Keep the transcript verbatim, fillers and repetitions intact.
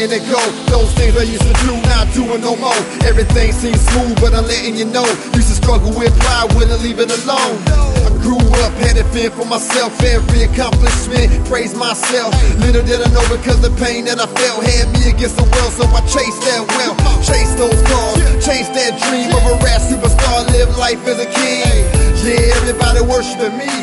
letting it go. Those things I used to do, not doing no more. Everything seems smooth, but I'm letting you know. Used to struggle with pride, wouldn't leave it alone. I grew up, had it fear for myself. Every accomplishment, praise myself. Little did I know, because the pain that I felt had me against the world, so I chased that wealth. Chased those cars, chased that dream of a rap superstar. Live life as a king. Yeah, everybody worshiping me.